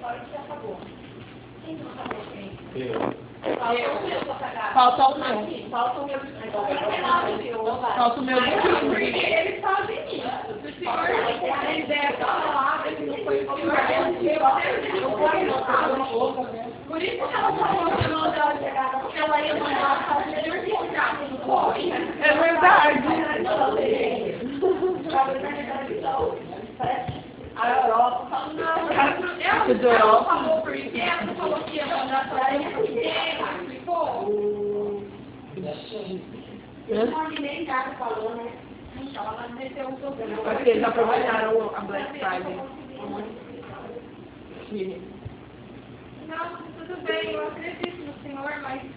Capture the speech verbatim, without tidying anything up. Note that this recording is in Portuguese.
Falta o meu. Falta o meu. Falta o meu. Ele faz isso. O senhor a ideia falar, ele não foi o senhor. Por isso que ela falou que não dá chegada, porque ela ia mandar fazer o contrato do corre. É verdade. A Europa falou, não, ela falou por que ela falou que ia mandar para ele, porque ela explicou. Eu não nem nada falou, né? Então ela meteu o problema. Porque eles aproveitaram a Black Friday. Não, tudo bem, eu acredito no senhor, mas